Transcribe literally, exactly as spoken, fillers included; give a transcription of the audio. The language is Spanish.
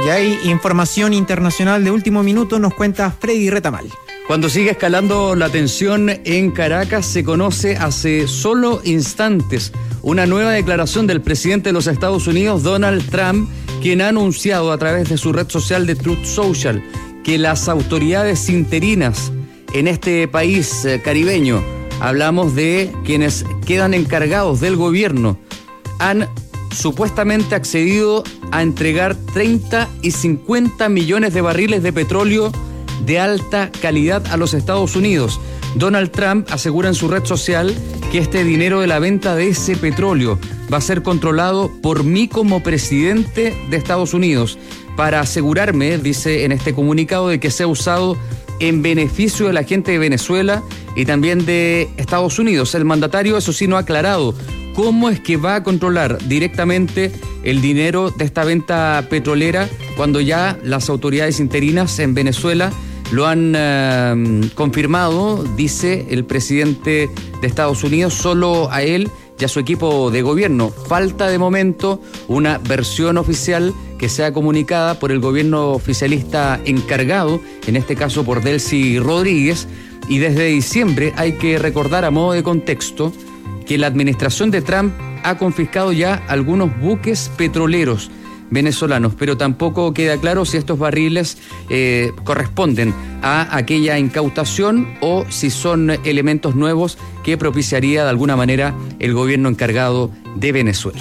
Y hay información internacional de último minuto, nos cuenta Freddy Retamal. Cuando sigue escalando la tensión en Caracas, se conoce hace solo instantes una nueva declaración del presidente de los Estados Unidos, Donald Trump, quien ha anunciado a través de su red social de Truth Social que las autoridades interinas en este país caribeño, hablamos de quienes quedan encargados del gobierno, han supuestamente accedido a entregar treinta y cincuenta millones de barriles de petróleo de alta calidad a los Estados Unidos. Donald Trump asegura en su red social que este dinero de la venta de ese petróleo va a ser controlado por mí como presidente de Estados Unidos para asegurarme, dice en este comunicado, de que sea usado en beneficio de la gente de Venezuela y también de Estados Unidos. El mandatario, eso sí, no ha aclarado cómo es que va a controlar directamente el dinero de esta venta petrolera cuando ya las autoridades interinas en Venezuela lo han eh, confirmado, dice el presidente de Estados Unidos, solo a él y a su equipo de gobierno. Falta de momento una versión oficial que sea comunicada por el gobierno oficialista encargado, en este caso por Delcy Rodríguez, y desde diciembre hay que recordar a modo de contexto que la administración de Trump ha confiscado ya algunos buques petroleros venezolanos, pero tampoco queda claro si estos barriles eh, corresponden a aquella incautación o si son elementos nuevos que propiciaría de alguna manera el gobierno encargado de Venezuela.